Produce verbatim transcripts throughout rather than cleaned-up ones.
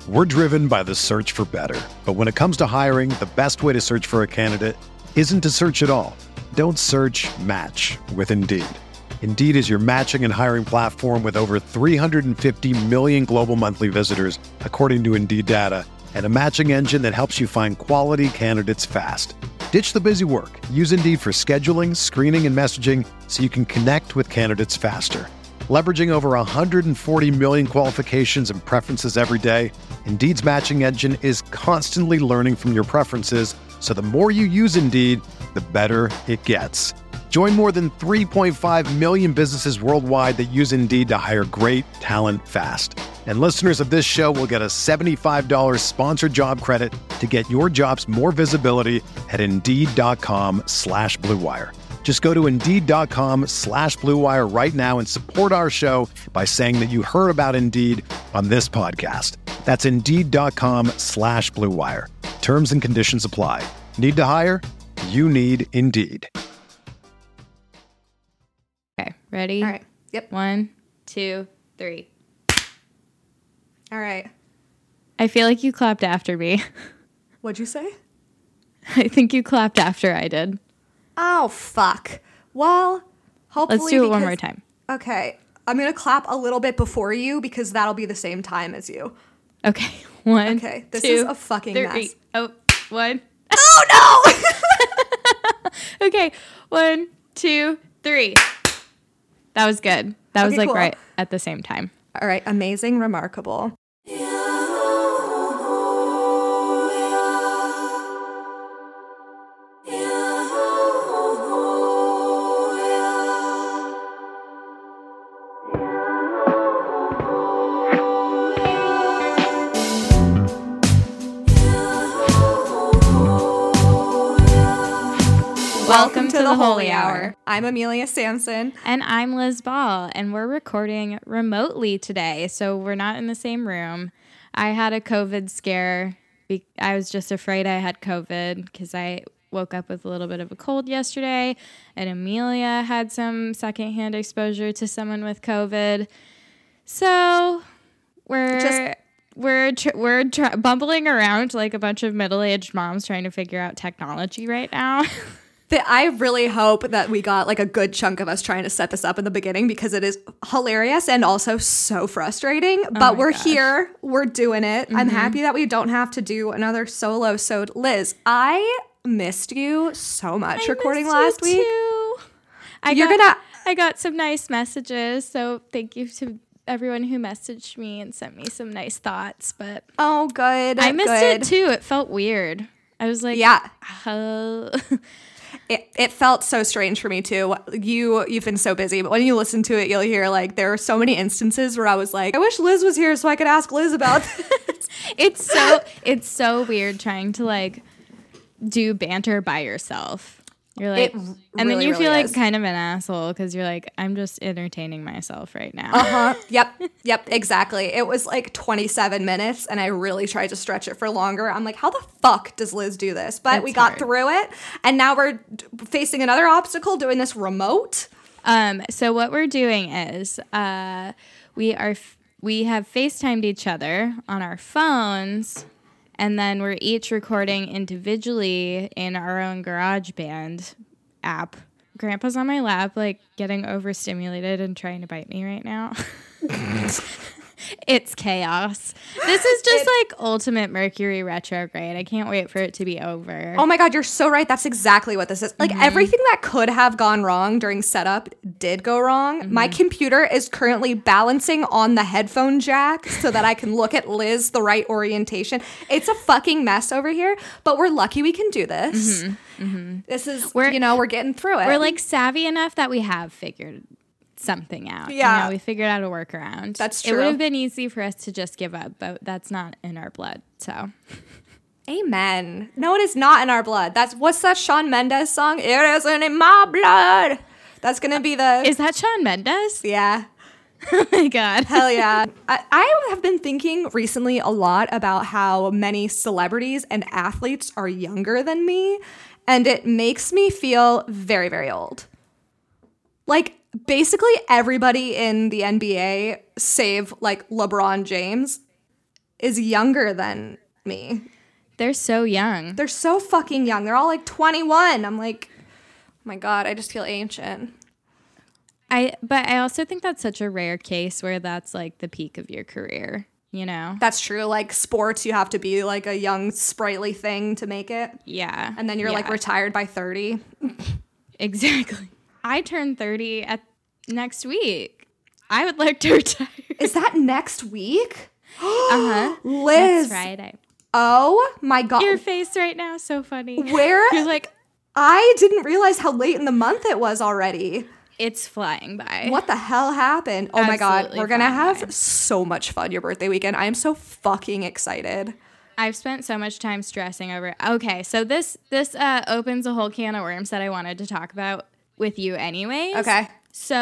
We're driven by the search for better. But when it comes to hiring, the best way to search for a candidate isn't to search at all. Don't search, match with Indeed. Indeed is your matching and hiring platform with over three hundred fifty million global monthly visitors, according to Indeed data, and a matching engine that helps you find quality candidates fast. Ditch the busy work. Use Indeed for scheduling, screening, and messaging so you can connect with candidates faster. Leveraging over one hundred forty million qualifications and preferences every day, Indeed's matching engine is constantly learning from your preferences, so the more you use Indeed, the better it gets. Join more than three point five million businesses worldwide that use Indeed to hire great talent fast. And listeners of this show will get a seventy-five dollars sponsored job credit to get your jobs more visibility at Indeed.com slash Blue Wire. Just go to Indeed.com slash Blue Wire right now and support our show by saying that you heard about Indeed on this podcast. That's Indeed.com slash Blue Wire. Terms and conditions apply. Need to hire? You need Indeed. Okay, ready? All right. Yep. One, two, three. All right. I feel like you clapped after me. What'd you say? I think you clapped after I did. Oh, fuck. Well, hopefully Let's do it because, one more time. Okay. I'm going to clap a little bit before you because that'll be the same time as you. Okay. One, Okay. This two, is a fucking three. mess. Oh, one. Oh, no! Okay. One, two, three. That was good. That was Okay, like cool. right at the same time. All right. Amazing. Remarkable. Welcome to the Holy Hour. I'm Amelia Sampson. And I'm Liz Ball, and we're recording remotely today, so we're not in the same room. I had a COVID scare. Be- I was just afraid I had COVID because I woke up with a little bit of a cold yesterday, and Amelia had some secondhand exposure to someone with COVID. So we're Just- we're tr- we're tr- bumbling around like a bunch of middle-aged moms trying to figure out technology right now. That I really hope that we got like a good chunk of us trying to set this up in the beginning because it is hilarious and also so frustrating. But my we're gosh. here. We're doing it. Mm-hmm. I'm happy that we don't have to do another solo sode. Liz, I missed you so much I recording missed last you week. too. I You're got, gonna- I got some nice messages, so thank you to everyone who messaged me and sent me some nice thoughts. But Oh, good. I missed good. it too. It felt weird. I was like, Yeah. uh, It, it felt so strange for me too. You you've been so busy, but when you listen to it, you'll hear like there are so many instances where I was like, I wish Liz was here so I could ask Liz about this. it's so it's so weird trying to like do banter by yourself. You're like, It r- and then really, you really feel like is. kind of an asshole because you're like, I'm just entertaining myself right now. Uh-huh. Yep. Yep. Exactly. It was like twenty-seven minutes and I really tried to stretch it for longer. I'm like, how the fuck does Liz do this? But It's we got hard. through it. And now we're d- facing another obstacle doing this remote. Um, so what we're doing is uh, we are f- we have FaceTimed each other on our phones, and then we're each recording individually in our own GarageBand app. Grandpa's on my lap, like getting overstimulated and trying to bite me right now. It's chaos. This is just like ultimate Mercury retrograde. I can't wait for it to be over. Oh my God, you're so right. That's exactly what this is. Like Mm-hmm. everything that could have gone wrong during setup did go wrong. Mm-hmm. My computer is currently balancing on the headphone jack so that I can look at Liz the right orientation. It's a fucking mess over here, but we're lucky we can do this. This is, We're- you know, we're getting through it. We're like savvy enough that we have figured something out. Yeah. You know, we figured out a workaround. That's It true. would have been easy for us to just give up, but that's not in our blood. So Amen. No, it is not in our blood. That's what's that Shawn Mendes song? It isn't in my blood. That's gonna be the is that Shawn Mendes? yeah. Oh my God. Hell yeah. I, I have been thinking recently a lot about how many celebrities and athletes are younger than me, and it makes me feel very, very old. Like, basically everybody in the N B A, save like LeBron James, is younger than me. They're so young. They're so fucking young. They're all like twenty-one. I'm like, oh my God, I just feel ancient. I but I also think that's such a rare case where that's like the peak of your career, you know? That's true. Like sports, you have to be like a young, sprightly thing to make it. Yeah. And then you're yeah. like retired by thirty. Exactly. I turn thirty at next week. I would like to retire. Is that next week? Uh-huh. Liz. Next Friday. Oh my God. Your face right now is so funny. Where? You're like, I didn't realize how late in the month it was already. it's flying by. What the hell happened? Oh my God. Absolutely We're going to have by. so much fun your birthday weekend. I am so fucking excited. I've spent so much time stressing over. Okay, so this this uh, opens a whole can of worms that I wanted to talk about with you anyways. Okay.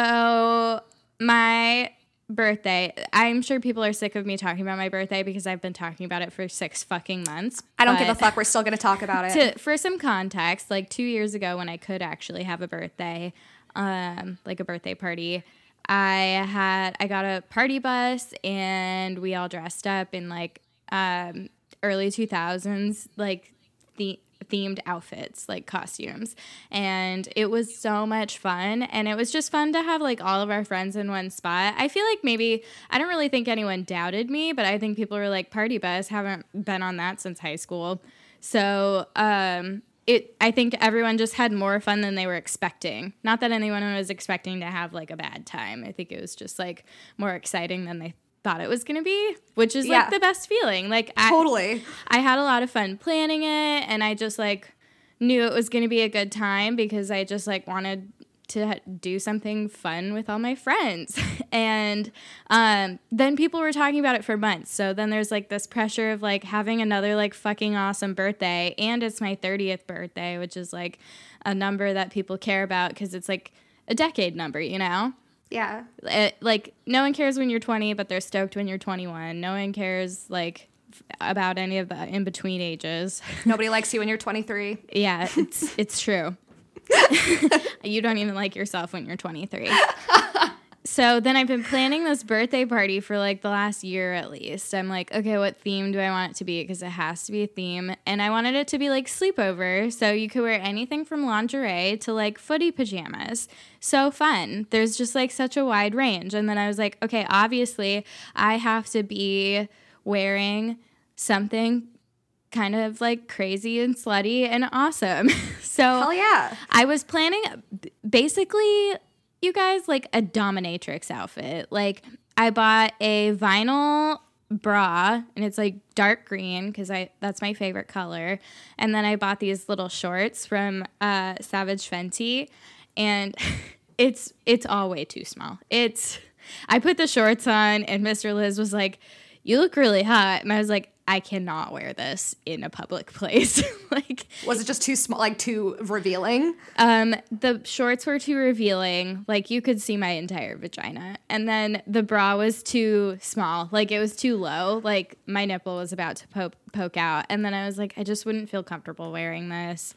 So my birthday, I'm sure people are sick of me talking about my birthday because I've been talking about it for six fucking months. I don't give a but fuck. We're still going to talk about it. To, for some context, like two years ago when I could actually have a birthday, um, like a birthday party, I had I got a party bus and we all dressed up in like um, early two thousands like the themed outfits, like costumes, and it was so much fun. And it was just fun to have like all of our friends in one spot. I feel like maybe I don't really think anyone doubted me, but I think people were like, party bus, haven't been on that since high school. So um it I think everyone just had more fun than they were expecting. Not that anyone was expecting to have like a bad time. I think it was just like more exciting than they thought it was going to be, which is Yeah. like the best feeling. Like I, Totally. I had a lot of fun planning it, and I just like knew it was going to be a good time because I just like wanted to do something fun with all my friends. And um, then people were talking about it for months. So then there's like this pressure of like having another like fucking awesome birthday. And it's my thirtieth birthday, which is like a number that people care about because it's like a decade number, you know? Yeah. It, like no one cares when you're twenty, but they're stoked when you're twenty-one. No one cares like f- about any of the in between ages. Nobody likes you when you're twenty-three. Yeah, it's it's true. You don't even like yourself when you're twenty-three. So then I've been planning this birthday party for like the last year at least. I'm like, okay, what theme do I want it to be? Because it has to be a theme. And I wanted it to be like sleepover. So you could wear anything from lingerie to like footy pajamas. So fun. There's just like such a wide range. And then I was like, okay, obviously I have to be wearing something kind of like crazy and slutty and awesome. So Hell yeah. I was planning basically, you guys, like a dominatrix outfit. Like I bought a vinyl bra and it's like dark green because I that's my favorite color. And then I bought these little shorts from uh, Savage Fenty, and it's it's all way too small. It's I put the shorts on and Mister Liz was like, "You look really hot," and I was like, I cannot wear this in a public place. Like, Was it just too small, like too revealing? um, the shorts were too revealing. Like, you could see my entire vagina. And then the bra was too small. Like, it was too low. Like, my nipple was about to poke, poke out. And then I was like, I just wouldn't feel comfortable wearing this.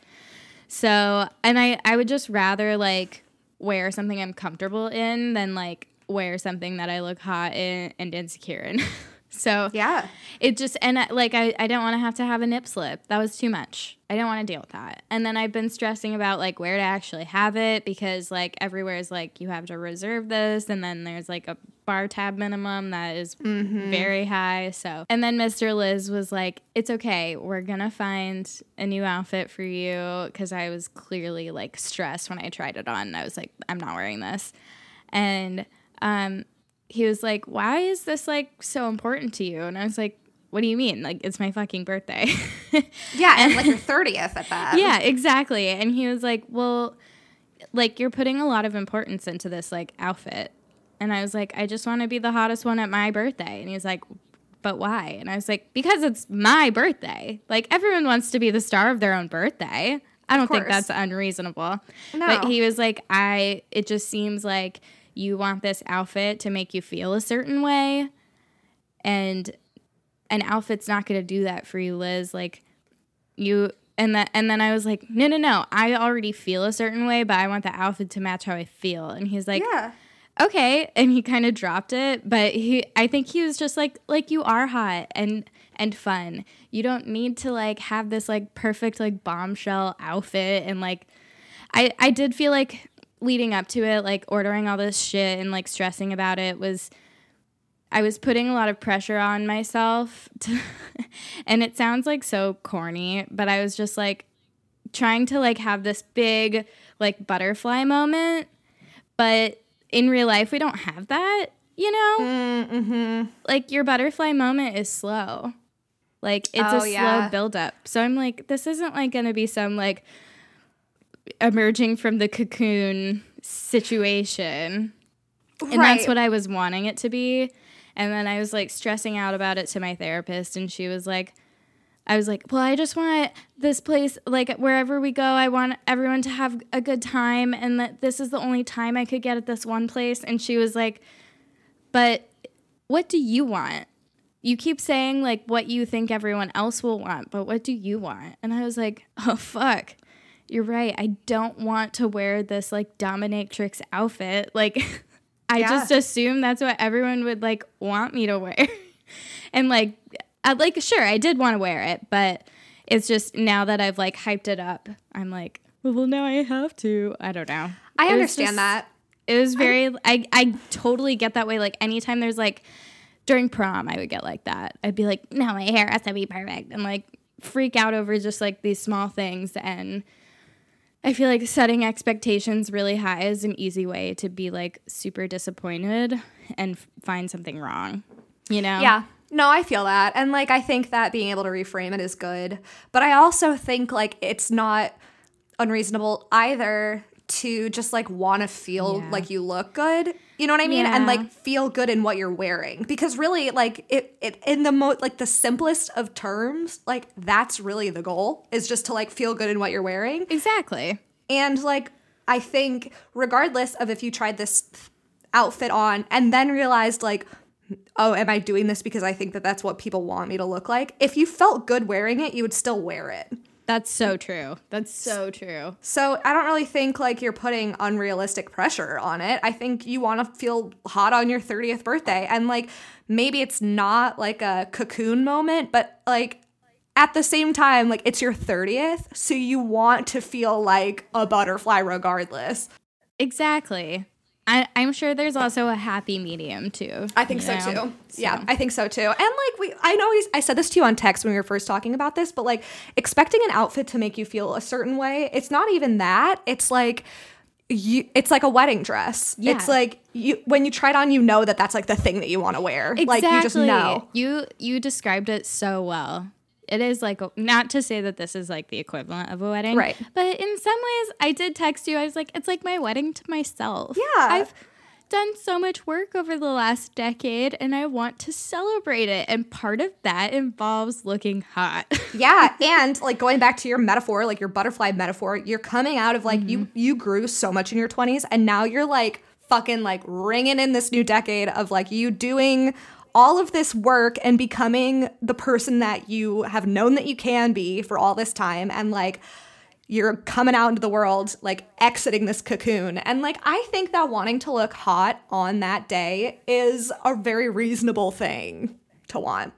So, and I, I would just rather, like, wear something I'm comfortable in than, like, wear something that I look hot in and insecure in. So Yeah. it just, and I, like, I, I didn't want to have to have a nip slip. That was too much. I didn't want to deal with that. And then I've been stressing about, like, where to actually have it because, like, everywhere is, like, you have to reserve this. And then there's, like, a bar tab minimum that is Mm-hmm. very high. So, and then Mister Liz was like, it's okay. We're going to find a new outfit for you because I was clearly, like, stressed when I tried it on. I was like, I'm not wearing this. And, um, he was like, why is this, like, so important to you? And I was like, what do you mean? Like, it's my fucking birthday. Yeah, and like your thirtieth at that. Yeah, exactly. And he was like, well, like, you're putting a lot of importance into this, like, outfit. And I was like, I just want to be the hottest one at my birthday. And he was like, but why? And I was like, because it's my birthday. Like, everyone wants to be the star of their own birthday. I don't think course. that's unreasonable. No. But he was like, I, it just seems like you want this outfit to make you feel a certain way, and an outfit's not going to do that for you, Liz. Like, you, and that, and then I was like, no, no, no, I already feel a certain way, but I want the outfit to match how I feel. And he's like, Yeah. okay. And he kind of dropped it. But he, I think he was just like, like, you are hot and and fun. You don't need to, like, have this, like, perfect, like, bombshell outfit. And, like, I, I did feel like leading up to it, like, ordering all this shit and, like, stressing about it was, I was putting a lot of pressure on myself. To and it sounds, like, so corny, but I was just, like, trying to, like, have this big, like, butterfly moment. But in real life, we don't have that, you know? Mm-hmm. Like, your butterfly moment is slow. Like, it's Oh, a yeah. slow buildup. So I'm like, this isn't, like, going to be some, like, emerging from the cocoon situation. And Right. that's what I was wanting it to be. And then I was, like, stressing out about it to my therapist. And she was like, I was like, well, I just want this place, like, wherever we go, I want everyone to have a good time. And that this is the only time I could get at this one place. And she was like, but what do you want? You keep saying, like, what you think everyone else will want, but what do you want? And I was like, oh, fuck. You're right. I don't want to wear this, like, dominatrix outfit. Like, I Yeah. just assume that's what everyone would, like, want me to wear. And, like, I, like, sure, I did want to wear it, but it's just now that I've, like, hyped it up, I'm like, well, now I have to. I don't know. I It was understand just- that. It was very, I, I totally get that way. Like, anytime there's, like, during prom, I would get like that. I'd be like, no, my hair has to be perfect. And, like, freak out over just, like, these small things. And I feel like setting expectations really high is an easy way to be, like, super disappointed and f- find something wrong, you know? Yeah. No, I feel that. And, like, I think that being able to reframe it is good. But I also think, like, it's not unreasonable either to just, like, want to feel Yeah. like you look good. You know what I mean? Yeah. And, like, feel good in what you're wearing. Because really, like, it, it in the mo- like, the simplest of terms, like, that's really the goal, is just to, like, feel good in what you're wearing. Exactly. And, like, I think regardless of if you tried this outfit on and then realized, like, oh, am I doing this because I think that that's what people want me to look like? If you felt good wearing it, you would still wear it. That's so true. That's so true. So I don't really think, like, you're putting unrealistic pressure on it. I think you want to feel hot on your thirtieth birthday. And, like, maybe it's not, like, a cocoon moment, but, like, at the same time, like, it's your thirtieth, so you want to feel like a butterfly regardless. Exactly. I, I'm sure there's also a happy medium too. I think you so know? too. Yeah, I think so too. And, like, we, I know we, I said this to you on text when we were first talking about this, but, like, expecting an outfit to make you feel a certain way, it's not even that. It's like you, it's like a wedding dress. Yeah. It's like you when you try it on, you know that that's, like, the thing that you want to wear. Exactly. Like, you just know. You you described it so well. It is like a, not to say that this is like the equivalent of a wedding, Right. But in some ways, I did text you. I was like, it's like my wedding to myself. Yeah. I've done so much work over the last decade, and I want to celebrate it. And part of that involves looking hot. Yeah, and, like, going back to your metaphor, like your butterfly metaphor, you're coming out of, like, Mm-hmm. you you grew so much in your twenties, and now you're, like, fucking, like, ringing in this new decade of, like, you doing all of this work and becoming the person that you have known that you can be for all this time, and, like, you're coming out into the world, like, exiting this cocoon. And, like, I think that wanting to look hot on that day is a very reasonable thing to want.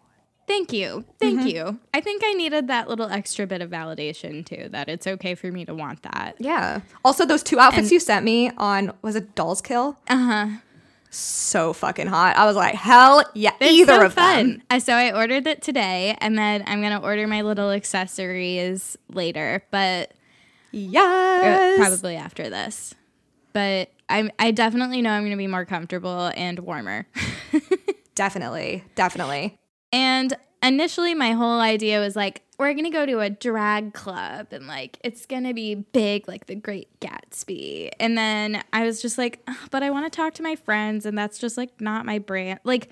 Thank you. Thank Mm-hmm. you. I think I needed that little extra bit of validation too, that it's okay for me to want that. Yeah. Also, those two outfits And- you sent me on, was it Doll's Kill? Uh-huh. So fucking hot. I was like, hell yeah, It's either so of fun. them. Uh, So I ordered it today, and then I'm going to order my little accessories later, but uh, Yes. probably after this. But I I definitely know I'm going to be more comfortable and warmer. Definitely. Definitely. And initially, my whole idea was like, we're going to go to a drag club and like it's going to be big like The Great Gatsby. And then I was just like, "Ugh, but I want to talk to my friends and that's just like not my brand. Like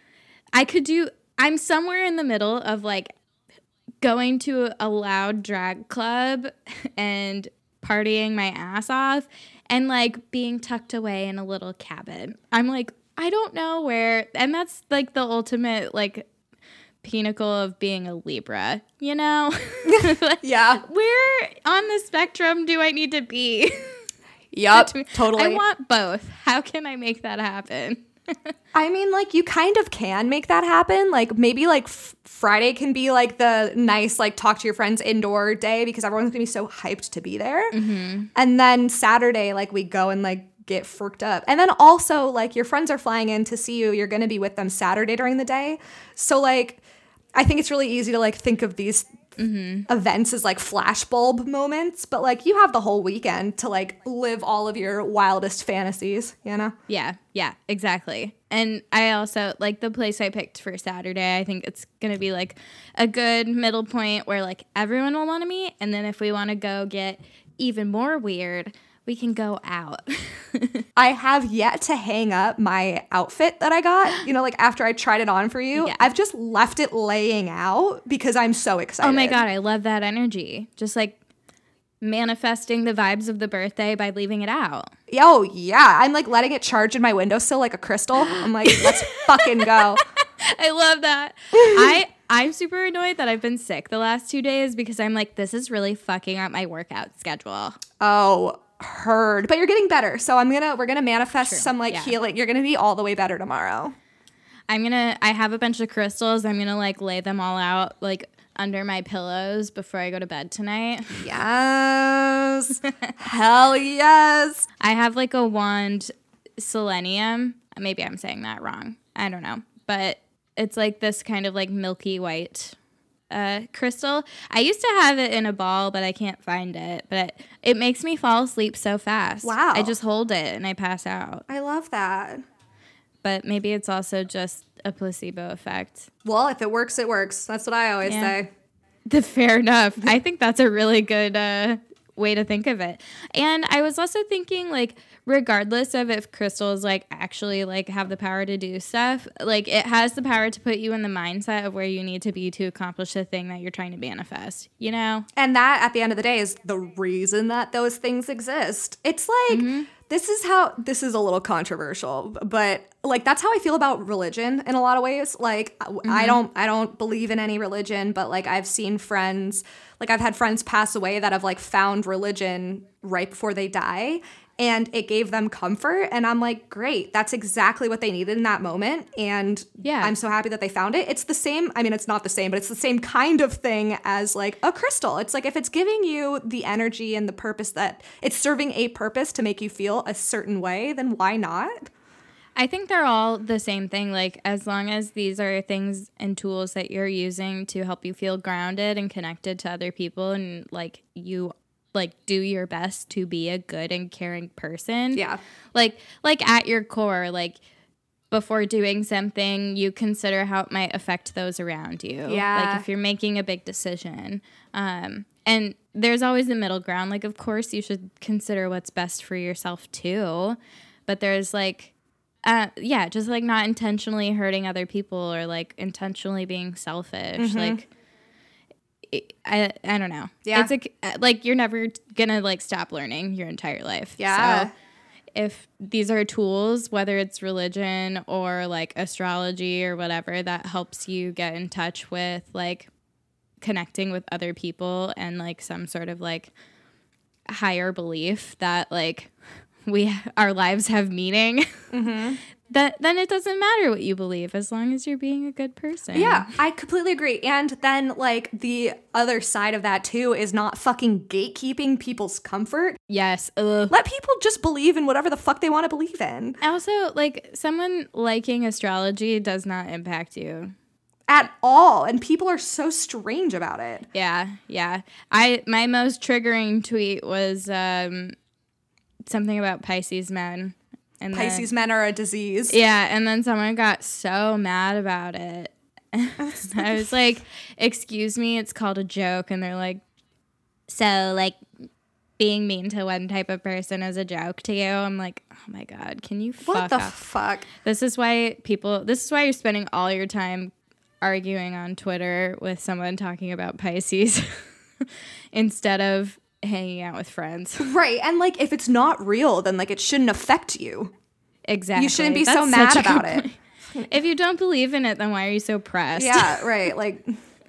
I could do, I'm somewhere in the middle of like going to a loud drag club and partying my ass off and like being tucked away in a little cabin. I'm like, I don't know where, and that's like the ultimate like pinnacle of being a Libra, you know? Yeah. Where on the spectrum do I need to be? Yep, To me- totally. I want both. How can I make that happen? I mean, like, you kind of can make that happen. Like, maybe, like, f- Friday can be, like, the nice, like, talk to your friends indoor day because everyone's gonna be so hyped to be there. Mm-hmm. And then Saturday, like, we go and, like, get freaked up. And then also, like, your friends are flying in to see you. You're gonna be with them Saturday during the day. So, like, I think it's really easy to, like, think of these mm-hmm. events as, like, flashbulb moments. But, like, you have the whole weekend to, like, live all of your wildest fantasies, you know? Yeah, yeah, exactly. And I also, like, the place I picked for Saturday, I think it's going to be, like, a good middle point where, like, everyone will want to meet. And then if we want to go get even more weird, we can go out. I have yet to hang up my outfit that I got, you know, like, after I tried it on for you. Yeah. I've just left it laying out because I'm so excited. Oh, my God, I love that energy. Just, like, manifesting the vibes of the birthday by leaving it out. Oh, yeah. I'm, like, letting it charge in my windowsill like a crystal. I'm like, let's fucking go. I love that. I, I'm super annoyed that I've been sick the last two days because I'm like, this is really fucking up my workout schedule. Oh, heard. But you're getting better. So I'm gonna, we're gonna manifest True. some, like, Yeah. healing. You're gonna be all the way better tomorrow. I'm gonna, I have a bunch of crystals. I'm gonna, like, lay them all out, like, under my pillows before I go to bed tonight. Yes. Hell yes. I have, like, a wand selenium. Maybe I'm saying that wrong. I don't know. But it's, like, this kind of, like, milky white uh, crystal. I used to have it in a ball, but I can't find it. But it makes me fall asleep so fast. Wow. I just hold it and I pass out. I love that. But maybe it's also just a placebo effect. Well, if it works, it works. That's what I always Yeah. say. The fair enough. I think that's a really good uh, way to think of it. And I was also thinking, like, regardless of if crystals, like, actually, like, have the power to do stuff, like, it has the power to put you in the mindset of where you need to be to accomplish the thing that you're trying to manifest, you know? And that, at the end of the day, is the reason that those things exist. It's like, mm-hmm. this is how, this is a little controversial, but, like, that's how I feel about religion in a lot of ways. Like, mm-hmm. I don't, I don't believe in any religion, but, like, I've seen friends, like, I've had friends pass away that have, like, found religion right before they die. And it gave them comfort. And I'm like, great, that's exactly what they needed in that moment. And yeah. I'm so happy that they found it. It's the same. I mean, it's not the same, but it's the same kind of thing as, like, a crystal. It's like, if it's giving you the energy and the purpose that it's serving a purpose to make you feel a certain way, then why not? I think they're all the same thing. Like, as long as these are things and tools that you're using to help you feel grounded and connected to other people, and, like, you like do your best to be a good and caring person. Yeah. Like, like at your core, like, before doing something, you consider how it might affect those around you. Yeah. Like, if you're making a big decision. Um, and there's always the middle ground. Like, of course, you should consider what's best for yourself too. But there's, like, uh, yeah, just, like, not intentionally hurting other people or, like, intentionally being selfish. Mm-hmm. Like, I I don't know. Yeah. It's a, like, you're never gonna, like, stop learning your entire life. Yeah. So if these are tools, whether it's religion or, like, astrology or whatever, that helps you get in touch with, like, connecting with other people and, like, some sort of, like, higher belief that, like, we our lives have meaning. Mm-hmm. That then it doesn't matter what you believe as long as you're being a good person. Yeah, I completely agree. And then, like, the other side of that too is not fucking gatekeeping people's comfort. Yes. Ugh. Let people just believe in whatever the fuck they want to believe in. Also, like, someone liking astrology does not impact you at all, and people are so strange about it. Yeah, yeah. I my most triggering tweet was um, something about Pisces men. And Pisces then, men are a disease. Yeah, and then someone got so mad about it. I was like, excuse me, it's called a joke. And they're like, so, like, being mean to one type of person is a joke to you? I'm like, oh my God, can you fuck What the off? fuck? This is why people, this is why you're spending all your time arguing on Twitter with someone talking about Pisces instead of hanging out with friends. Right. And, like, if it's not real, then, like, it shouldn't affect you. Exactly. You shouldn't be That's so mad such a about good it. If you don't believe in it, then why are you so pressed? Yeah, right. Like,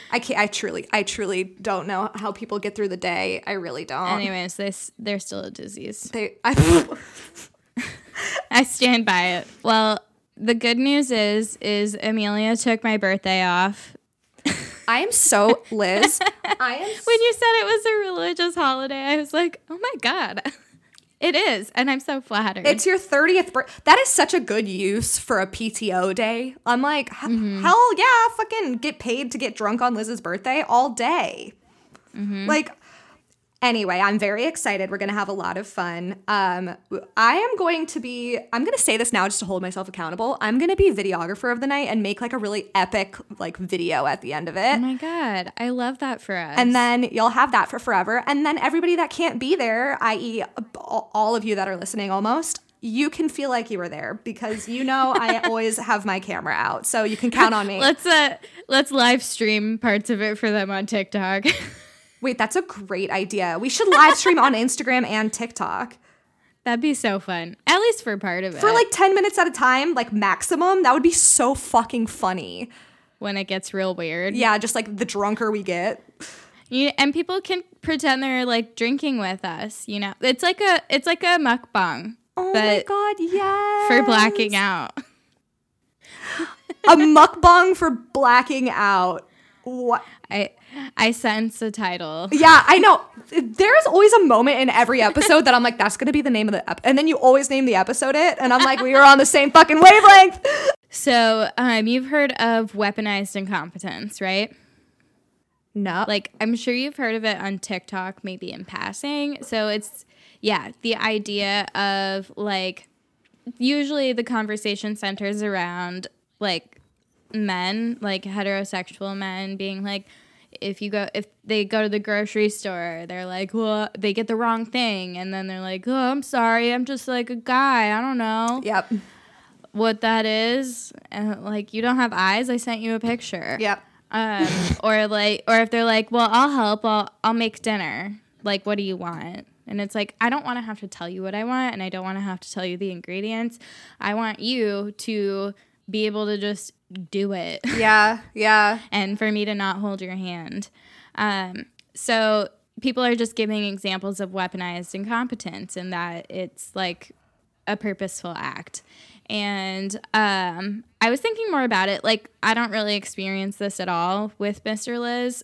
I can't, I truly, I truly don't know how people get through the day. I really don't. Anyways, they, s- they're still a disease. They, I, I stand by it. Well, the good news is, is Amelia took my birthday off. I am so, Liz, I am When you said it was a religious holiday, I was like, oh my God. It is, and I'm so flattered. It's your thirtieth birthday. That is such a good use for a P T O day. I'm like, mm-hmm. hell yeah, fucking get paid to get drunk on Liz's birthday all day. Mm-hmm. Like, anyway, I'm very excited. We're going to have a lot of fun. Um, I am going to be, I'm going to say this now just to hold myself accountable. I'm going to be videographer of the night and make like a really epic like video at the end of it. Oh my God. I love that for us. And then you'll have that for forever. And then everybody that can't be there, that is all of you that are listening almost, you can feel like you were there because you know I always have my camera out. So you can count on me. let's uh let's live stream parts of it for them on TikTok. Wait, that's a great idea. We should live stream on Instagram and TikTok. That'd be so fun. At least for part of it. For like ten minutes at a time, like maximum. That would be so fucking funny. When it gets real weird. Yeah, just like the drunker we get. You, and people can pretend they're like drinking with us, you know. It's like a it's like a mukbang. Oh my God, yes. For blacking out. A mukbang for blacking out. What? I I sense a title. Yeah, I know. There's always a moment in every episode that I'm like, that's going to be the name of the episode. And then you always name the episode it. And I'm like, we were on the same fucking wavelength. So um, you've heard of weaponized incompetence, right? No. Like, I'm sure you've heard of it on TikTok, maybe in passing. So it's, yeah, the idea of like, usually the conversation centers around like men, like heterosexual men being like, if you go, if they go to the grocery store, they're like, well, they get the wrong thing. And then they're like, oh, I'm sorry. I'm just like a guy. I don't know. Yep. What that is. And like, you don't have eyes. I sent you a picture. Yep. Um, or like, or if they're like, well, I'll help. I'll, I'll make dinner. Like, what do you want? And it's like, I don't want to have to tell you what I want. And I don't want to have to tell you the ingredients. I want you to be able to just do it. Yeah, yeah. And for me to not hold your hand. Um, so people are just giving examples of weaponized incompetence and that it's like a purposeful act. And um, I was thinking more about it. Like, I don't really experience this at all with Mister Liz.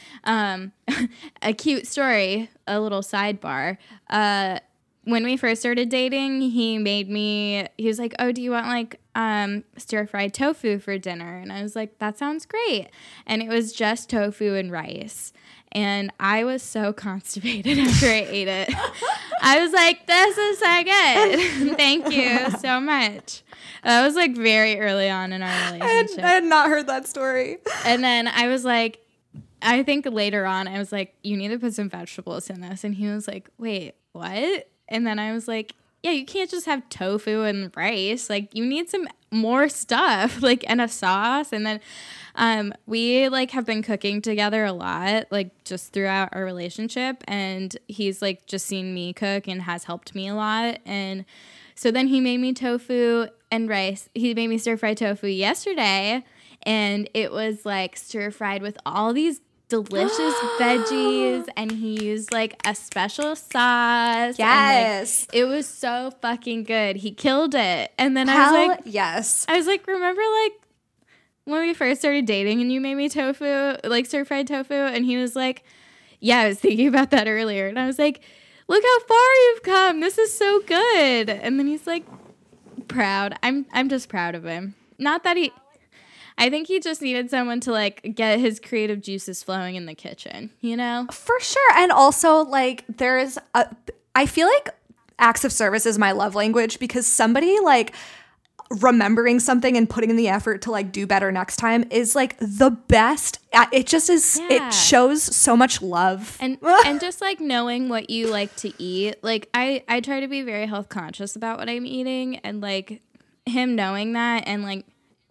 um, a cute story, a little sidebar. Uh, when we first started dating, he made me, he was like, oh, do you want like um, stir-fried tofu for dinner? And I was like, that sounds great. And it was just tofu and rice. And I was so constipated after I ate it. I was like, this is so good. Thank you so much. That was like very early on in our relationship. I had, I had not heard that story. And then I was like, I think later on, I was like, you need to put some vegetables in this. And he was like, wait, what? And then I was like, yeah, you can't just have tofu and rice. Like, you need some more stuff, like, and a sauce. And then um, we, like, have been cooking together a lot, like, just throughout our relationship. And he's, like, just seen me cook and has helped me a lot. And so then he made me tofu and rice. He made me stir-fried tofu yesterday. And it was, like, stir-fried with all these delicious veggies, and he used like a special sauce. Yes. And, like, it was so fucking good. He killed it. And then Hell I was like, yes. I was like, remember like when we first started dating and you made me tofu, like stir-fried tofu? And he was like, yeah, I was thinking about that earlier. And I was like, look how far you've come. This is so good. And then he's like, proud. I'm I'm just proud of him. Not that he I think he just needed someone to, like, get his creative juices flowing in the kitchen, you know? For sure. And also, like, there's a, I feel like acts of service is my love language because somebody, like, remembering something and putting in the effort to, like, do better next time is, like, the best. It just is, Yeah. it shows so much love. And and just, like, knowing what you like to eat. Like, I, I try to be very health conscious about what I'm eating. And, like, him knowing that and, like,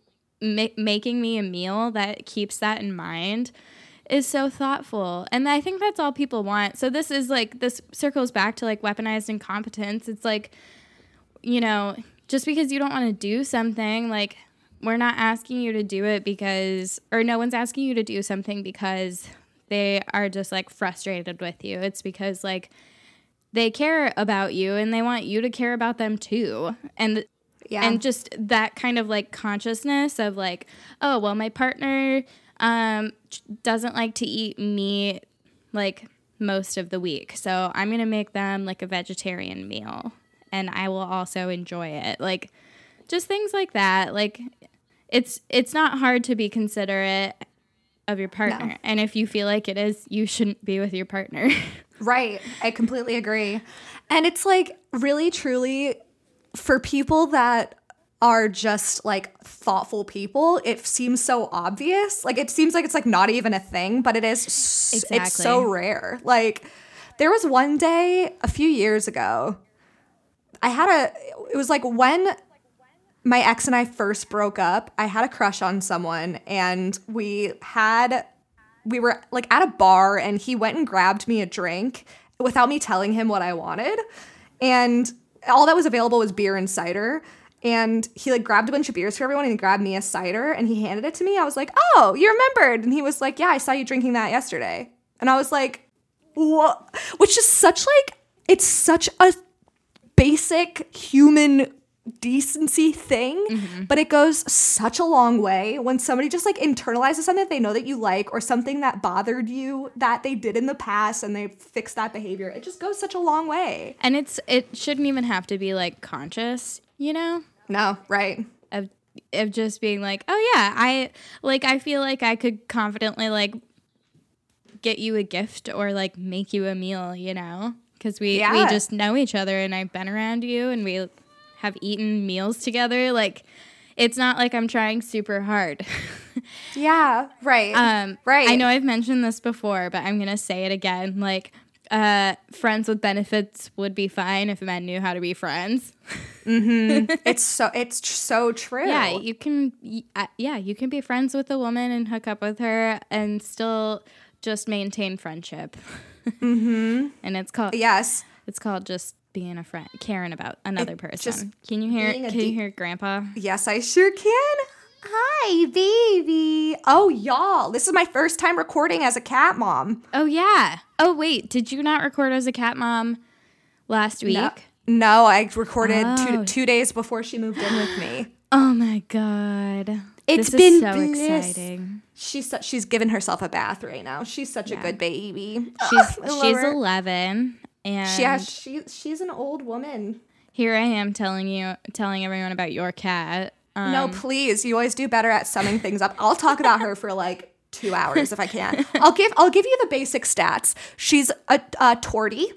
Ma- making me a meal that keeps that in mind is so thoughtful. And I think that's all people want. So this is like, this circles back to like weaponized incompetence. It's like, you know, just because you don't want to do something, like we're not asking you to do it because, or no one's asking you to do something because they are just like frustrated with you. It's because like they care about you and they want you to care about them too. And yeah. and just that kind of like consciousness of like, oh, well, my partner um, doesn't like to eat meat like most of the week. So I'm going to make them like a vegetarian meal and I will also enjoy it. Like just things like that. Like it's it's not hard to be considerate of your partner. No. And if you feel like it is, you shouldn't be with your partner. Right. I completely agree. And it's like really, truly for people that are just like thoughtful people, it seems so obvious. Like it seems like it's like not even a thing, but it is. Exactly. It's so rare. Like there was one day a few years ago, I had a, it was like when my ex and I first broke up, I had a crush on someone and we had, we were like at a bar and he went and grabbed me a drink without me telling him what I wanted. And all that was available was beer and cider. And he like grabbed a bunch of beers for everyone and he grabbed me a cider and he handed it to me. I was like, oh, you remembered. And he was like, yeah, I saw you drinking that yesterday. And I was like, what? Which is such like, it's such a basic human decency thing, mm-hmm. but it goes such a long way when somebody just like internalizes something that they know that you like or something that bothered you that they did in the past and they fix that behavior. It just goes such a long way. And it's it shouldn't even have to be like conscious, you know? No, right. Of of just being like, oh yeah, I like I feel like I could confidently like get you a gift or like make you a meal, you know? Because we yeah. we just know each other and I've been around you and we have eaten meals together. Like it's not like I'm trying super hard. Yeah, right. Um, right. I know I've mentioned this before, but I'm going to say it again. Like uh, friends with benefits would be fine if men knew how to be friends. Mm-hmm. It's so, it's so true. Yeah, you can, uh, yeah, you can be friends with a woman and hook up with her and still just maintain friendship. Mm-hmm. And it's called, yes, it's called just being a friend, caring about another it person. Just can you hear? Can de- you hear Grandpa? Yes, I sure can. Hi, baby. Oh, y'all, this is my first time recording as a cat mom. Oh yeah. Oh wait, did you not record as a cat mom last week? No, no I recorded oh. two two days before she moved in with me. Oh my god, it's this been is so bliss. exciting. She's su- she's given herself a bath right now. She's such yeah. a good baby. She's oh, she's her. eleven. And yeah, she she's an old woman. Here I am telling you, telling everyone about your cat. Um, no, please. You always do better at summing things up. I'll talk about her for like two hours if I can. I'll give I'll give you the basic stats. She's a, a tortie.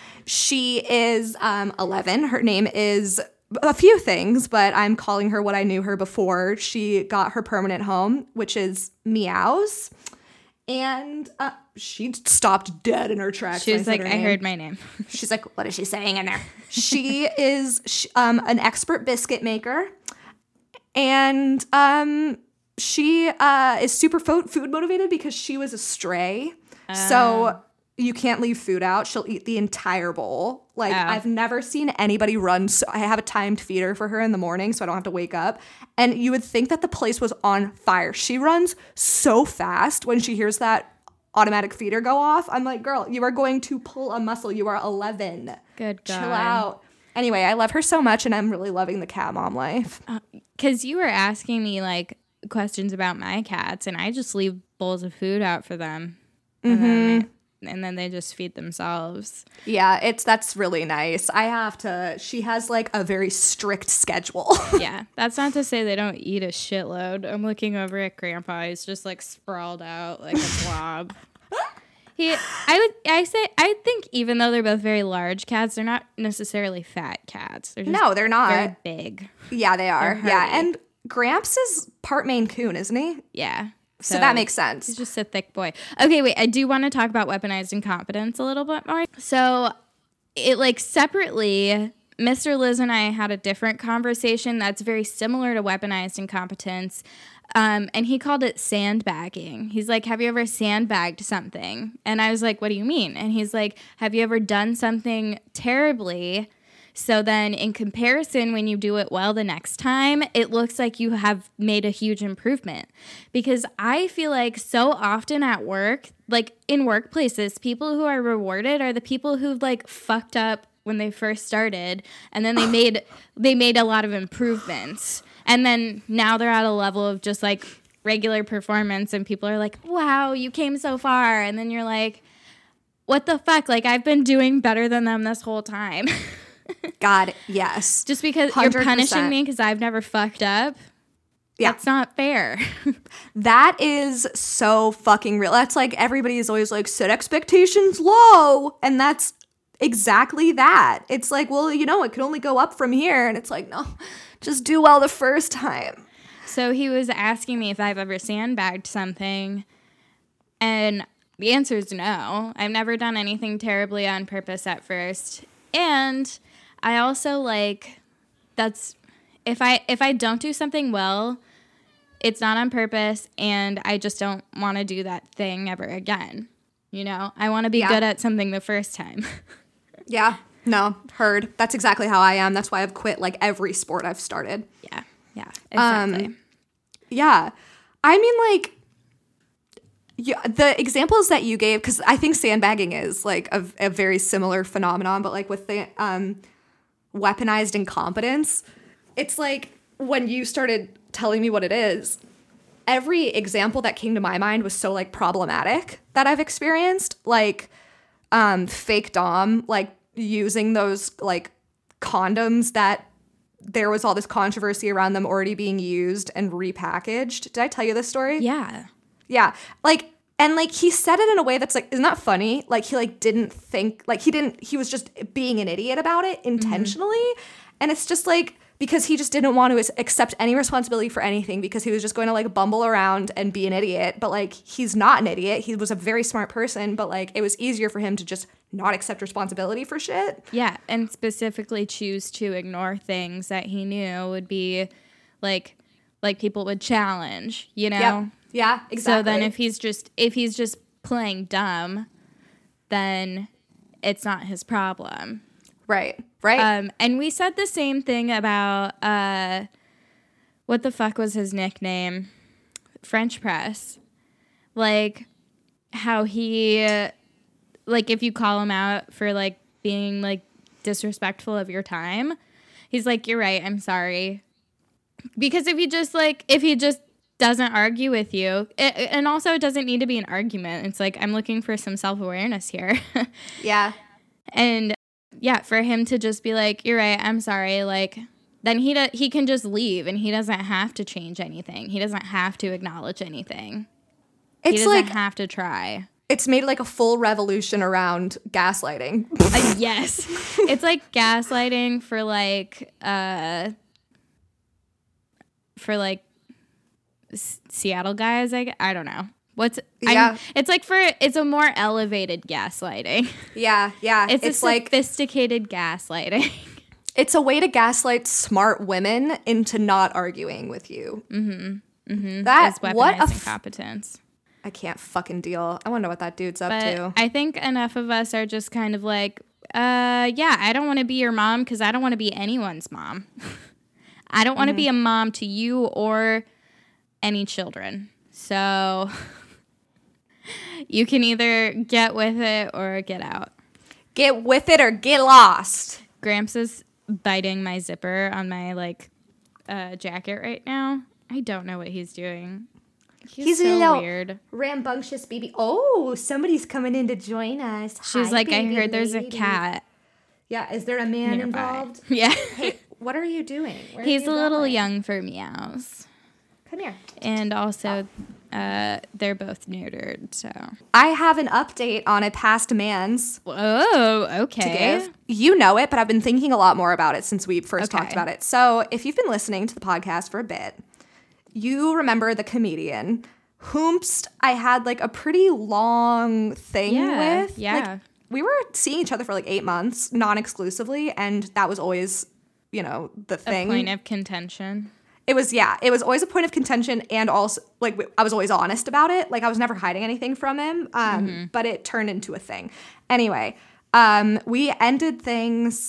She is um, eleven. Her name is a few things, but I'm calling her what I knew her before she got her permanent home, which is Meows. And uh, she stopped dead in her tracks. She was like, I heard my name. She's like, what is she saying in there? She is she, um, an expert biscuit maker. And um, she uh, is super fo- food motivated because she was a stray. Uh. So you can't leave food out. She'll eat the entire bowl. Like, oh. I've never seen anybody run. So I have a timed feeder for her in the morning so I don't have to wake up. And you would think that the place was on fire. She runs so fast when she hears that automatic feeder go off. I'm like, girl, you are going to pull a muscle. You are eleven. Good God. Chill out. Anyway, I love her so much and I'm really loving the cat mom life. Because uh, you were asking me, like, questions about my cats and I just leave bowls of food out for them. Mm-hmm. And then and then they just feed themselves. Yeah, it's that's really nice. I have to, she has like a very strict schedule. Yeah, that's not to say they don't eat a shitload. I'm looking over at Grandpa. He's just like sprawled out like a blob. he, I would, I say, I think even though they're both very large cats, they're not necessarily fat cats. They're just no, they're not. Very big. Yeah, they are. Yeah, and Gramps is part Maine Coon, isn't he? Yeah. So, so that makes sense. He's just a thick boy. Okay, wait. I do want to talk about weaponized incompetence a little bit more. So, it like separately, Mister Liz and I had a different conversation that's very similar to weaponized incompetence. Um, and he called it sandbagging. He's like, have you ever sandbagged something? And I was like, what do you mean? And he's like, have you ever done something terribly So then in comparison, when you do it well the next time, it looks like you have made a huge improvement. Because I feel like so often at work, like in workplaces, people who are rewarded are the people who've like fucked up when they first started, and then they made they made a lot of improvements. And then now they're at a level of just like regular performance, and people are like, wow, you came so far. And then you're like, what the fuck? Like, I've been doing better than them this whole time. God, yes. Just because one hundred percent. You're punishing me because I've never fucked up. Yeah. That's not fair. That is so fucking real. That's like everybody is always like, set expectations low. And that's exactly that. It's like, well, you know, it could only go up from here. And it's like, no, just do well the first time. So he was asking me if I've ever sandbagged something. And the answer is no. I've never done anything terribly on purpose at first. And I also like, that's, if I if I don't do something well, it's not on purpose, and I just don't want to do that thing ever again. You know, I want to be Yeah. good at something the first time. Yeah. No, heard. That's exactly how I am. That's why I've quit like every sport I've started. Yeah, yeah, exactly. Um, Yeah. I mean, like, yeah, the examples that you gave, because I think sandbagging is like a, a very similar phenomenon, but like with the um, weaponized incompetence, it's like when you started telling me what it is, every example that came to my mind was so like problematic that I've experienced, like um, fake dom, like using those like condoms that there was all this controversy around them already being used and repackaged. Did I tell you this story? Yeah. Yeah. Like, and like he said it in a way that's like, isn't that funny? Like he like didn't think, like he didn't, he was just being an idiot about it intentionally. Mm-hmm. And it's just like, because he just didn't want to accept any responsibility for anything, because he was just going to like bumble around and be an idiot. But like, he's not an idiot. He was a very smart person, but like, it was easier for him to just not accept responsibility for shit. Yeah, and specifically choose to ignore things that he knew would be like, like people would challenge, you know? Yep. Yeah, exactly. So then if he's just, if he's just playing dumb, then it's not his problem. Right, right. Um, and we said the same thing about, uh, what the fuck was his nickname? French Press. Like, how he, like, if you call him out for, like, being, like, disrespectful of your time, he's like, you're right, I'm sorry. Because if he just, like, if he just doesn't argue with you, it, and also it doesn't need to be an argument. It's like, I'm looking for some self-awareness here. Yeah. And yeah, for him to just be like, you're right, I'm sorry, like, then he do- he can just leave, and he doesn't have to change anything. He doesn't have to acknowledge anything. It's he doesn't like, have to try. It's made like a full revolution around gaslighting. Uh, yes. It's like gaslighting for like, uh, for like S- Seattle guys, I, I don't know. What's yeah? I'm, it's like for it's a more elevated gaslighting. Yeah, yeah. It's, it's a like sophisticated gaslighting. It's a way to gaslight smart women into not arguing with you. Mm-hmm. Mm-hmm. That Is what a weaponized f- incompetence. I can't fucking deal. I wonder what that dude's up But to. I think enough of us are just kind of like, uh, yeah, I don't want to be your mom because I don't want to be anyone's mom. I don't want to Mm-hmm. be a mom to you or any children. So you can either get with it or get out. Get with it or get lost. Gramps is biting my zipper on my like uh, jacket right now. I don't know what he's doing. He's, He's a so little weird. Rambunctious baby. Oh, somebody's coming in to join us. She's Hi, like, I baby heard there's a lady." cat Yeah, is there a man nearby. involved? Yeah. Hey, what are you doing? Where are He's you a little going? young for meows. Come here. And also, uh, they're both neutered, so. I have an update on a past man's Oh, to okay. give. You know it, but I've been thinking a lot more about it since we first Okay. talked about it. So if you've been listening to the podcast for a bit, you remember the comedian whomst I had like a pretty long thing Yeah, with. yeah. Like, we were seeing each other for like eight months, non-exclusively, and that was always, you know, the thing. A point of contention. It was, yeah, it was always a point of contention, and also, like, I was always honest about it. Like, I was never hiding anything from him, um, Mm-hmm. but it turned into a thing. Anyway, um, we ended things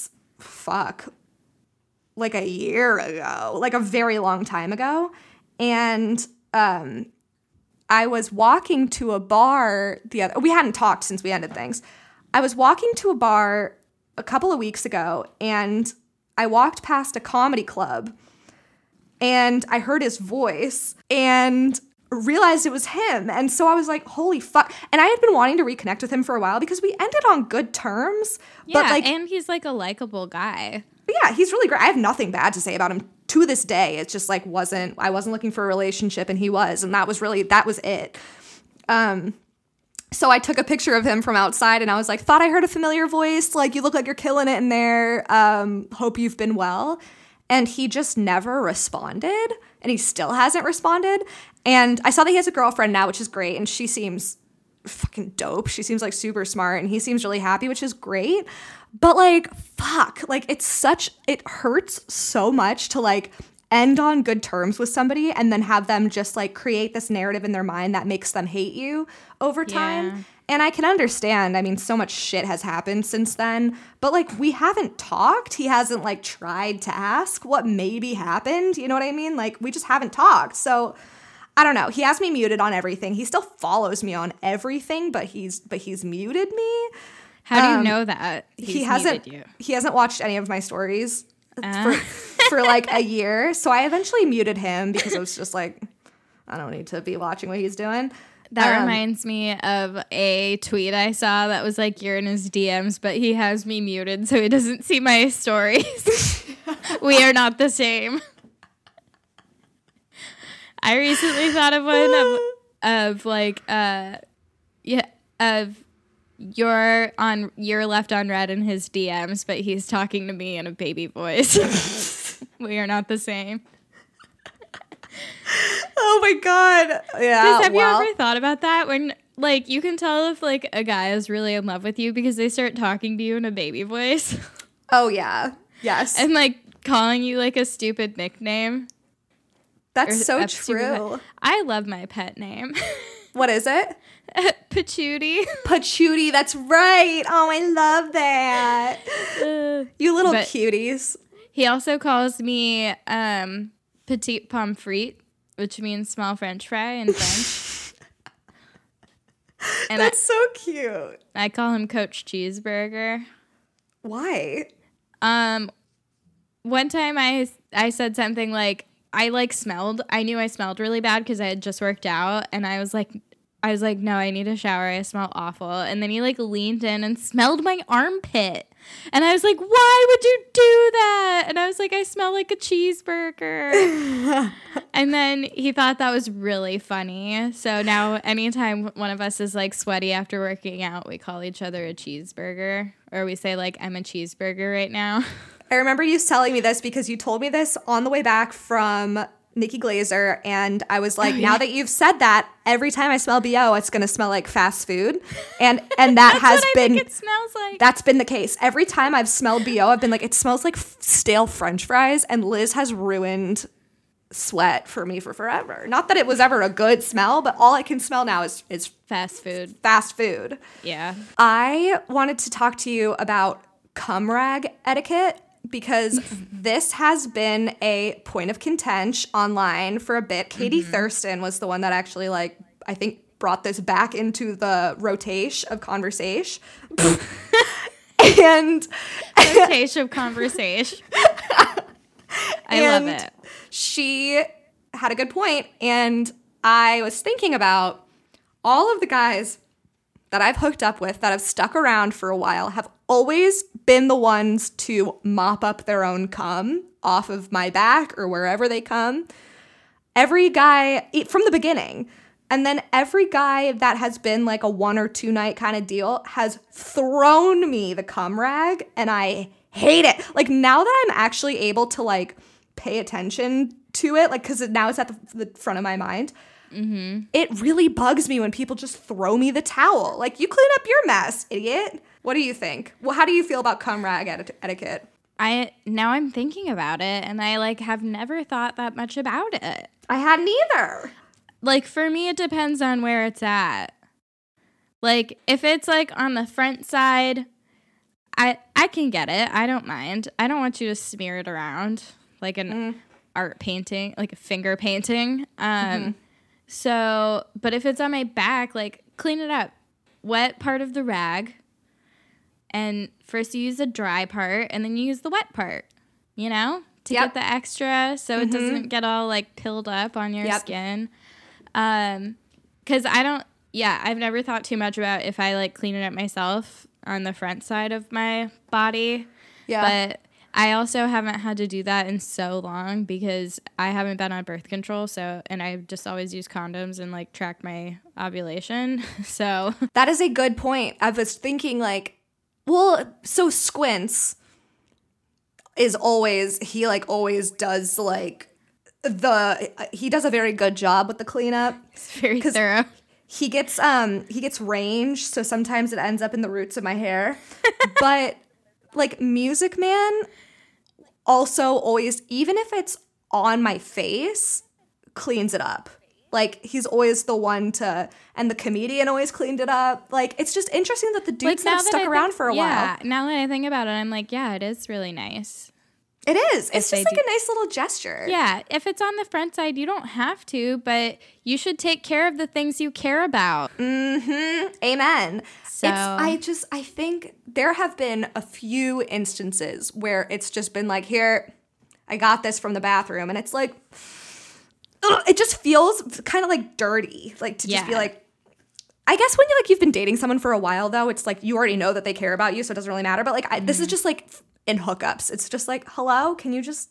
fuck, like a year ago, like a very long time ago. And um, I was walking to a bar the other, we hadn't talked since we ended things. I was walking to a bar a couple of weeks ago, and I walked past a comedy club, and I heard his voice and realized it was him. And so I was like, holy fuck. And I had been wanting to reconnect with him for a while because we ended on good terms. Yeah, but like, and he's like a likable guy. Yeah, he's really great. I have nothing bad to say about him to this day. It's just like wasn't I wasn't looking for a relationship, and he was, and that was really that was it. Um so I took a picture of him from outside, and I was like, thought I heard a familiar voice, like, you look like you're killing it in there. Um hope you've been well. And he just never responded, and he still hasn't responded. And I saw that he has a girlfriend now, which is great, and she seems fucking dope. She seems like super smart, and he seems really happy, which is great. But like, fuck, like it's such, it hurts so much to like end on good terms with somebody and then have them just like create this narrative in their mind that makes them hate you over time. Yeah. And I can understand. I mean, so much shit has happened since then, but like we haven't talked. He hasn't like tried to ask what maybe happened. You know what I mean? Like we just haven't talked. So I don't know. He has me muted on everything. He still follows me on everything, but he's but he's muted me. How do you um, know that he's he hasn't you? He hasn't watched any of my stories uh. for for like a year. So I eventually muted him because I was just like, I don't need to be watching what he's doing. That um, reminds me of a tweet I saw that was like, you're in his D Ms, but he has me muted so he doesn't see my stories. We are not the same. I recently thought of one of, of like, uh, yeah, of you're on, you're left on red in his D Ms, but he's talking to me in a baby voice. We are not the same. Oh my God. Yeah. Have well. you ever thought about that? When like you can tell if like a guy is really in love with you because they start talking to you in a baby voice. Oh yeah. Yes. And like calling you like a stupid nickname. That's so true. I love my pet name. What is it? Patootie. Patootie, that's right. Oh, I love that. Uh, you little but cuties. He also calls me um, petite pomme frite, which means small French fry in French. And that's I, so cute. I call him Coach Cheeseburger. Why? Um, one time I I said something like, I like smelled. I knew I smelled really bad because I had just worked out, and I was like, I was like, no, I need a shower. I smell awful. And then he like leaned in and smelled my armpit, and I was like, why would you do that? And I was like, I smell like a cheeseburger. And then he thought that was really funny. So now anytime one of us is like sweaty after working out, we call each other a cheeseburger, or we say like, I'm a cheeseburger right now. I remember you telling me this because you told me this on the way back from Nikki Glazer, and I was like, oh, yeah. Now that you've said that, every time I smell B O, it's going to smell like fast food. And and that has what I been think it smells like. That's been the case. Every time I've smelled B O, I've been like, it smells like f- stale French fries, and Liz has ruined sweat for me for forever. Not that it was ever a good smell, but all I can smell now is is fast food. Fast food. Yeah. I wanted to talk to you about cum rag etiquette, because this has been a point of contention online for a bit. Katie mm-hmm. Thurston was the one that actually, like, I think brought this back into the rotation of conversation. and rotation of conversation. I and love it. She had a good point, and I was thinking about all of the guys that I've hooked up with that have stuck around for a while have always been the ones to mop up their own cum off of my back or wherever they come. Every guy from the beginning. And then every guy that has been like a one or two night kind of deal has thrown me the cum rag, and I hate it. Like, now that I'm actually able to like pay attention to it, like, because now it's at the, the front of my mind, mm-hmm. It really bugs me when people just throw me the towel. Like, you clean up your mess, idiot. What do you think? Well, how do you feel about cum rag eti- etiquette? I now I'm thinking about it, and I like have never thought that much about it. I hadn't either. Like, for me, it depends on where it's at. Like, if it's like on the front side, I I can get it. I don't mind. I don't want you to smear it around like an mm. art painting, like a finger painting. Um, mm-hmm. So, but if it's on my back, like clean it up. Wet part of the rag. And first you use the dry part and then you use the wet part, you know, to yep. get the extra so mm-hmm. it doesn't get all like pilled up on your yep. skin. Um, cause I don't, yeah, I've never thought too much about if I like clean it up myself on the front side of my body. Yeah. But I also haven't had to do that in so long because I haven't been on birth control. So, and I've just always used condoms and like tracked my ovulation. So that is a good point. I was thinking like, well, so Squints is always, he like always does like the, he does a very good job with the cleanup. It's very thorough. He gets, um, he gets range. So sometimes it ends up in the roots of my hair. But like Music Man also always, even if it's on my face, cleans it up. Like, he's always the one to, and the comedian always cleaned it up. Like, it's just interesting that the dudes like, have stuck around think, for a yeah, while. Now that I think about it, I'm like, yeah, it is really nice. It is. It's just like do. a nice little gesture. Yeah. If it's on the front side, you don't have to, but you should take care of the things you care about. Mm-hmm. Amen. So it's, I just, I think there have been a few instances where it's just been like, here, I got this from the bathroom. And it's like, ugh, it just feels kind of like dirty. Like to yeah. just be like, I guess when you like, you've been dating someone for a while though, it's like, you already know that they care about you. So it doesn't really matter. But like, I, mm-hmm. this is just like in hookups. It's just like, hello, can you just,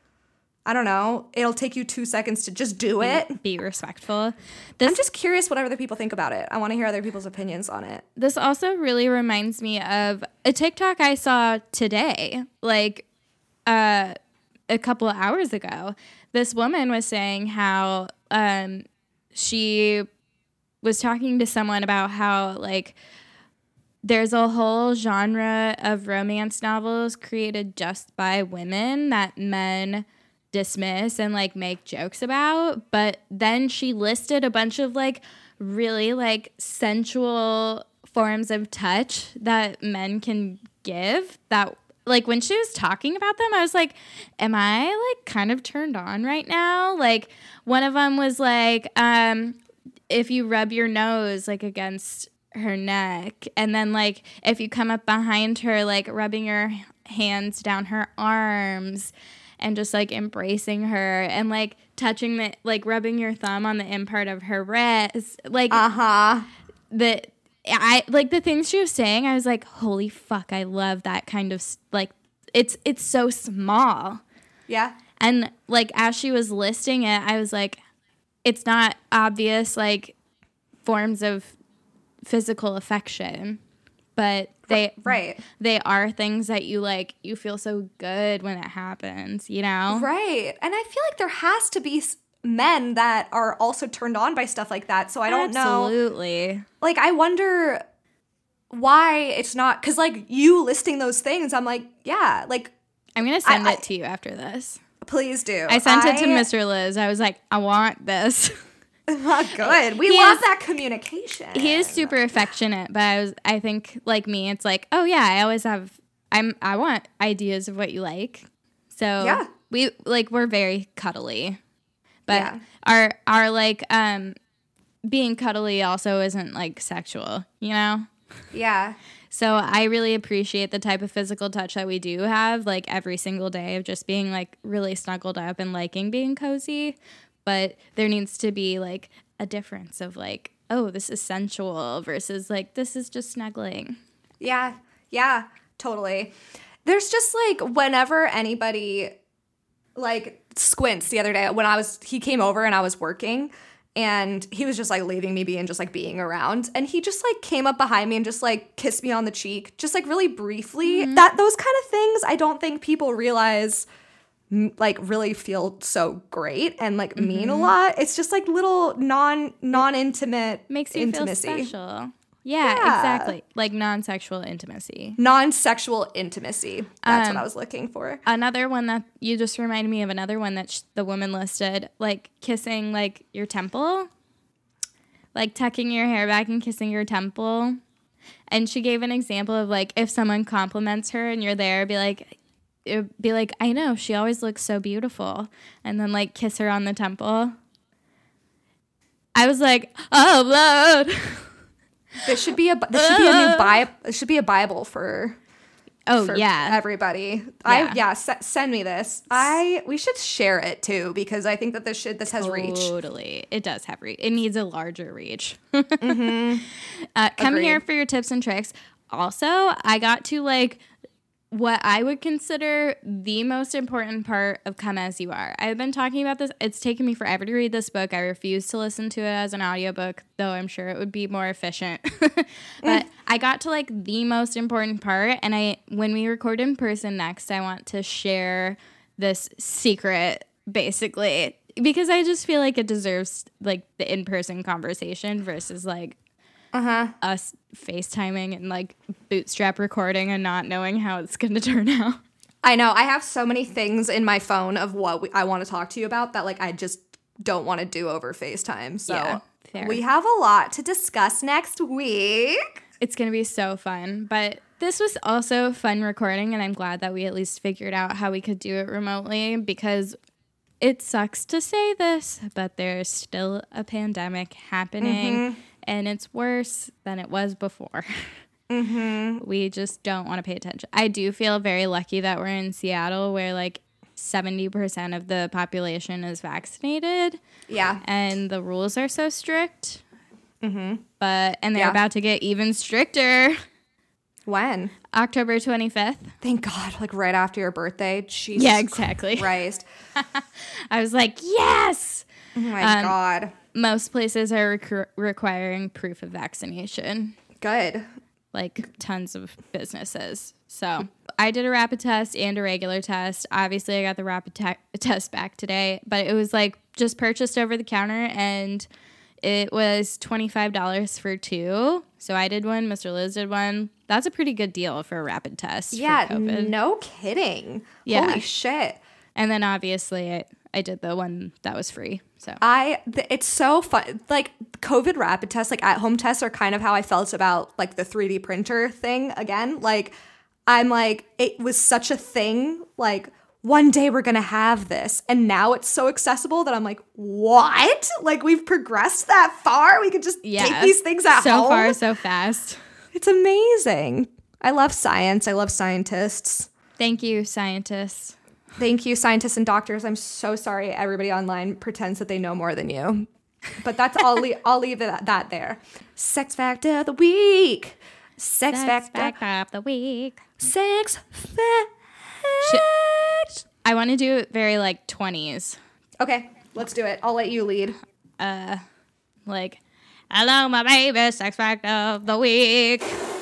I don't know. It'll take you two seconds to just do it. Be respectful. This, I'm just curious what other people think about it. I want to hear other people's opinions on it. This also really reminds me of a TikTok I saw today, like uh, a couple of hours ago. This woman was saying how um, she was talking to someone about how, like, there's a whole genre of romance novels created just by women that men dismiss and like make jokes about. But then she listed a bunch of like really like sensual forms of touch that men can give that like when she was talking about them, I was like, am I like kind of turned on right now? Like one of them was like, um, if you rub your nose like against her neck and then like if you come up behind her, like rubbing your hands down her arms and just like embracing her and like touching the like rubbing your thumb on the in part of her wrist, like uh-huh the I like the things she was saying. I was like, holy fuck, I love that kind of like it's it's so small. Yeah. And like as she was listing it, I was like, it's not obvious like forms of physical affection, but they right they are things that you like you feel so good when it happens, you know? Right. And I feel like there has to be men that are also turned on by stuff like that. So I don't Absolutely. know. Absolutely. Like I wonder why it's not, because like you listing those things, I'm like, yeah, like I'm gonna send I, it to you after this. Please do. I sent I, it to Mister Liz. I was like, I want this. Good. We he love is, that communication. He is super affectionate, but I was I think like me, it's like, oh yeah, I always have I'm I want ideas of what you like. So yeah. we like we're very cuddly. But yeah. our our like um being cuddly also isn't like sexual, you know? Yeah. So I really appreciate the type of physical touch that we do have like every single day of just being like really snuggled up and liking being cozy. But there needs to be like a difference of like, oh, this is sensual versus like, this is just snuggling. Yeah. Yeah, totally. There's just like whenever anybody like Squints the other day when I was, he came over and I was working and he was just like leaving me be and just like being around. And he just like came up behind me and just like kissed me on the cheek, just like really briefly. Mm-hmm. That those kind of things I don't think people realize like really feel so great and like mm-hmm. mean a lot. It's just like little non non intimate makes you intimacy. Feel special. Yeah, yeah, exactly. Like non-sexual intimacy. Non-sexual intimacy. That's um, what I was looking for. Another one that you just reminded me of another one that sh- the woman listed, like kissing like your temple, like tucking your hair back and kissing your temple. And she gave an example of like if someone compliments her and you're there, be like, it'd be like, I know, she always looks so beautiful. And then like kiss her on the temple. I was like, oh, Lord. This should be a this should be a new Bible. It should be a Bible for oh for yeah everybody. Yeah. I yeah s- send me this. I we should share it too because I think that this should this has totally. reach. Totally, it does have reach. It needs a larger reach. mm-hmm. uh, come Agreed. here for your tips and tricks. Also, I got to like what I would consider the most important part of Come As You Are. I've been talking about this. It's taken me forever to read this book. I refuse to listen to it as an audiobook, though I'm sure it would be more efficient. But mm. I got to like the most important part. And I, when we record in person next, I want to share this secret basically, because I just feel like it deserves like the in-person conversation versus like Uh-huh. us FaceTiming and like bootstrap recording and not knowing how it's going to turn out. I know. I have so many things in my phone of what we, I want to talk to you about that like I just don't want to do over FaceTime. So yeah, fair. We have a lot to discuss next week. It's going to be so fun. But this was also fun recording, and I'm glad that we at least figured out how we could do it remotely because it sucks to say this, but there's still a pandemic happening. Mm-hmm. And it's worse than it was before. Mm-hmm. We just don't want to pay attention. I do feel very lucky that we're in Seattle where like seventy percent of the population is vaccinated. Yeah. And the rules are so strict. Mm-hmm. But, and they're yeah. about to get even stricter. When? October twenty-fifth. Thank God. Like right after your birthday. Jesus yeah, exactly. Christ. I was like, yes. Oh my um, God. Most places are rec- requiring proof of vaccination. Good. Like tons of businesses. So I did a rapid test and a regular test. Obviously, I got the rapid te- test back today, but it was like just purchased over the counter and it was twenty-five dollars for two. So I did one. Mister Liz did one. That's a pretty good deal for a rapid test. Yeah, for COVID. No kidding. Yeah. Holy shit. And then obviously I, I did the one that was free. So I, th- it's so fun. Like COVID rapid tests, like at home tests are kind of how I felt about like the three D printer thing again. Like I'm like, it was such a thing. Like one day we're going to have this. And now it's so accessible that I'm like, what? Like we've progressed that far? We could just yeah, take these things at so home? So far, so fast. It's amazing. I love science. I love scientists. Thank you, scientists. Thank you, scientists and doctors. I'm so sorry everybody online pretends that they know more than you. But that's all. Le- I'll leave that, that there. Sex fact of the week. Sex, Sex fact, fact of the week. Sex fact. I want to do it very like twenties. Okay, let's do it. I'll let you lead. Uh, like, hello, my baby. Sex fact of the week.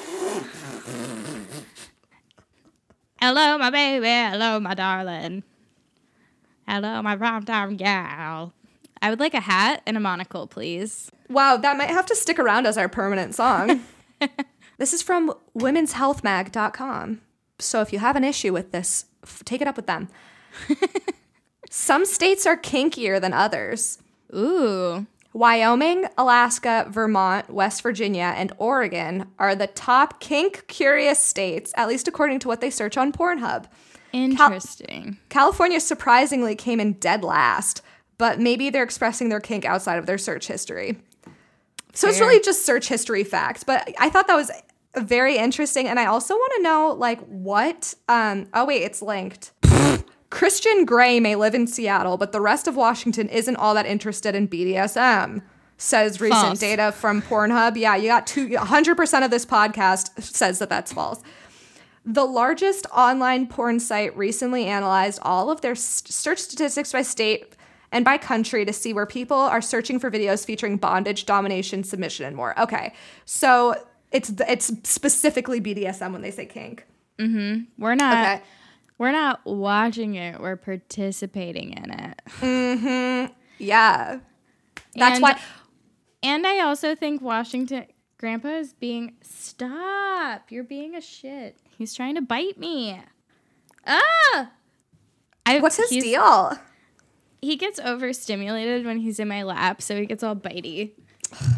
Hello, my baby. Hello, my darling. Hello, my prom-time gal. I would like a hat and a monocle, please. Wow, that might have to stick around as our permanent song. This is from womens health mag dot com. So if you have an issue with this, f- take it up with them. Some states are kinkier than others. Ooh. Wyoming, Alaska, Vermont, West Virginia, and Oregon are the top kink-curious states, at least according to what they search on Pornhub. Interesting. Cal- California surprisingly came in dead last, but maybe they're expressing their kink outside of their search history. So Fair. It's really just search history facts, but I thought that was very interesting, and I also want to know, like, what... Um, oh, wait, it's linked. Christian Grey may live in Seattle, but the rest of Washington isn't all that interested in B D S M, says recent false. Data from Pornhub. Yeah, you got two, one hundred percent of this podcast says that that's false. The largest online porn site recently analyzed all of their search statistics by state and by country to see where people are searching for videos featuring bondage, domination, submission, and more. Okay, so it's it's specifically B D S M when they say kink. Mm-hmm. We're not... Okay. We're not watching it. We're participating in it. Mm-hmm. Yeah. That's and, why. And I also think Washington Grandpa is being... Stop. You're being a shit. He's trying to bite me. Ah! I, What's his deal? He gets overstimulated when he's in my lap, so he gets all bitey.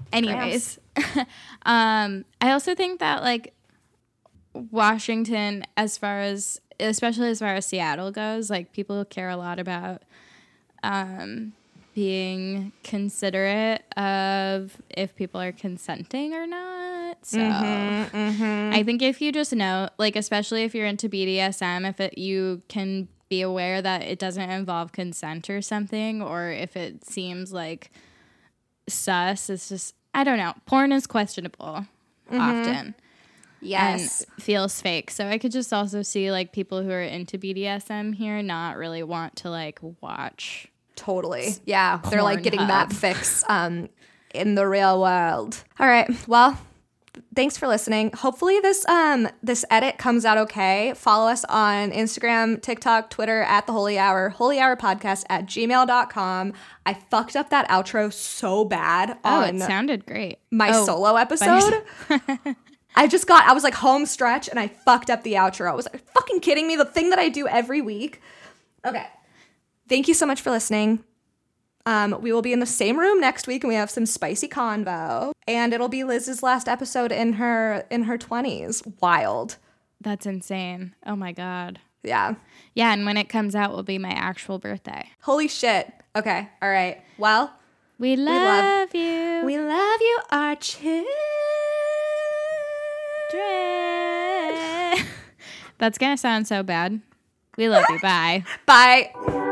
Anyways, um, I also think that like Washington, as far as especially as far as Seattle goes, like people care a lot about um, being considerate of if people are consenting or not. So Mm-hmm, mm-hmm. I think if you just know, like especially if you're into B D S M, if it you can be aware that it doesn't involve consent or something, or if it seems like sus, it's just, I don't know. Porn is questionable mm-hmm. often. Yes. And feels fake. So I could just also see like people who are into B D S M here not really want to like watch. Totally. Yeah. They're like getting Pornhub. that fix um, in the real world. All right. Well, thanks for listening. Hopefully this um this edit comes out okay. Follow us on Instagram, TikTok, Twitter at The Holy Hour, Holy Hour Podcast at gmail dot com. I fucked up that outro so bad Oh, on it sounded great. my oh, solo episode. I just got, I was like home stretch and I fucked up the outro. I was like, fucking kidding me? The thing that I do every week. Okay. Thank you so much for listening. Um, we will be in the same room next week and we have some spicy convo. And it'll be Liz's last episode in her in her twenties. Wild. That's insane. Oh my God. Yeah. Yeah, and when it comes out will be my actual birthday. Holy shit. Okay. All right. Well, We love, love- you. we love you, our children. That's going to sound so bad. We love you. Bye. Bye.